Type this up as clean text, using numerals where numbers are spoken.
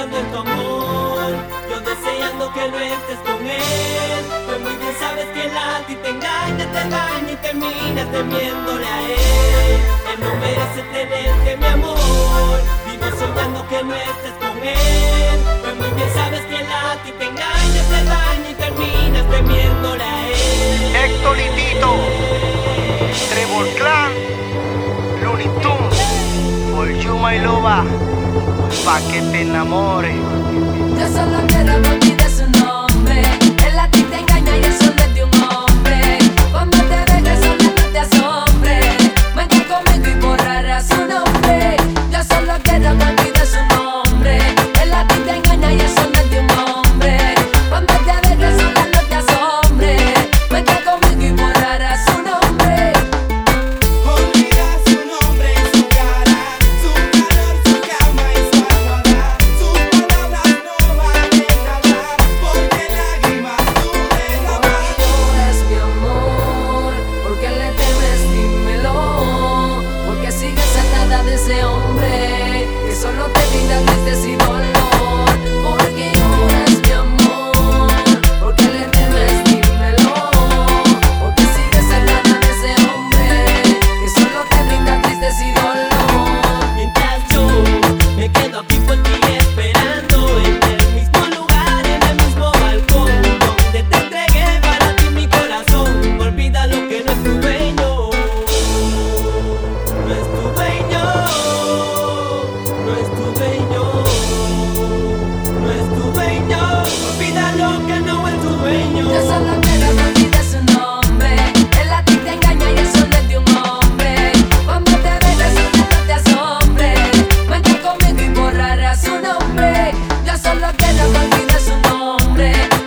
pensando en tu amor, yo deseando que no estés con él. Pues muy bien sabes que él a ti te engaña y terminas temiéndole a él. Él no merece tenerte, mi amor. Vivo soñando que no estés con él. Pues muy bien sabes que él a ti te engaña y terminas temiéndole a él. Héctor y Tito, Trevor Clan, Looney Tunes, For You My Loba, pa' que te enamores. Yo solo quiero que olvides su nombre. Él a ti te engaña y eso no es de un hombre. Cuando te dejes sola no te asombres. Vente conmigo y borrarás su nombre. Yo solo quiero que olvides su nombre. Él a ti te engaña y eso no es de un hombre. Cuando te dejes sola no te asombres. Vente conmigo y borrarás su nombre. Olvida su nombre y su cara, su calor, su cama y su almohada. Sus palabras no valen nada, porque lágrimas tú derramas. Es mi amor, ¿por qué le temes? Dímelo. Porque sigues atada de ese hombre que solo te brinda tristeza y dolor. Porque lloras, mi amor, ¿por qué le temes? Dímelo. Porque sigues atada de ese hombre que solo te brinda tristeza y dolor. Mientras yo me quedo aquí por ti esperando, en el mismo lugar, en el mismo balcón donde te entregué para ti mi corazón. Olvida lo que no es tu dueño, no es tu dueño, no es tu dueño, no es tu dueño. Olvida lo que no es tu dueño. Yo solo quiero que olvides su nombre. Él a ti te engaña y eso no es de un hombre. Cuando te dejes sola no te asombres. Vente conmigo y borrarás su nombre. Yo solo quiero que olvides su nombre.